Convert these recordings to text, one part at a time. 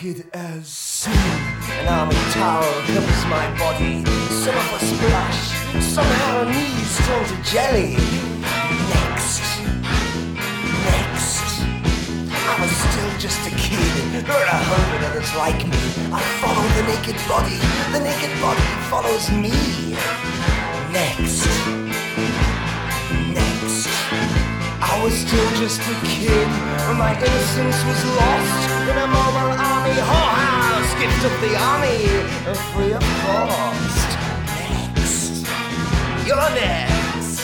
naked as sin. An army towel covers my body. Some of us blush, somehow our knees turn to jelly. Next, I was still just a kid. There are 100 others like me. I follow the naked body follows me. Next, I was still just a kid when my innocence was lost in a mobile army whorehouse, gift of the army, free of cost. Next, you're next.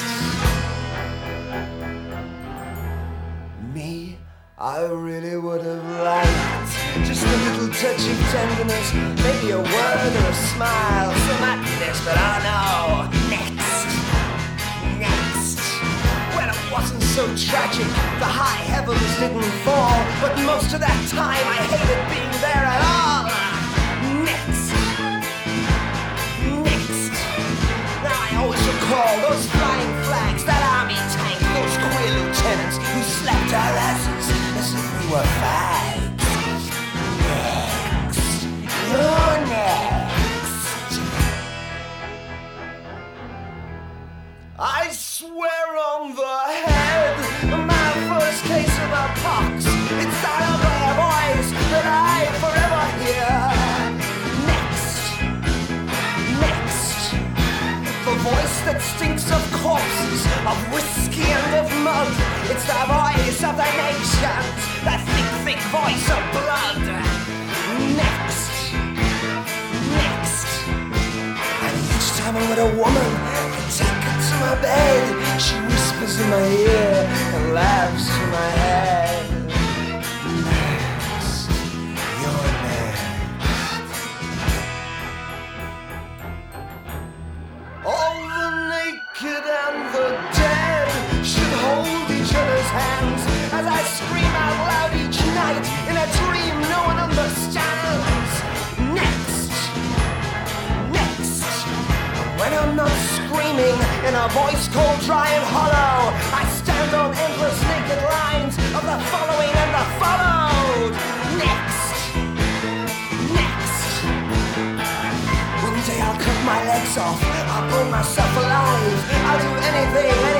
Me, I really would have liked just a little touch of tenderness, maybe a word or a smile, some happiness, but I know. Wasn't so tragic, the high heavens didn't fall, but most of that time I hated being there at all. Next, now I always recall those flying flags, that army tank, those queer lieutenants who slapped our asses as if we were fags. Next, you're next. I swear on the head, my first case of a pox. It's that ugly voice that I forever hear. Next, the voice that stinks of corpses, of whiskey and of mud. It's the voice of the nations, that thick voice of blood. Next, and each time I'm with a woman, I take her to my bed. She whispers in my ear and laughs to my head. Next, you're next. All the naked and the dead should hold each other's hands as I scream out loud each night in a dream no one understands. Next, when I'm not screaming in a voice cold, dry and hollow, I stand on endless naked lines of the following and the followed. Next, one day I'll cut my legs off, I'll burn myself alive, I'll do anything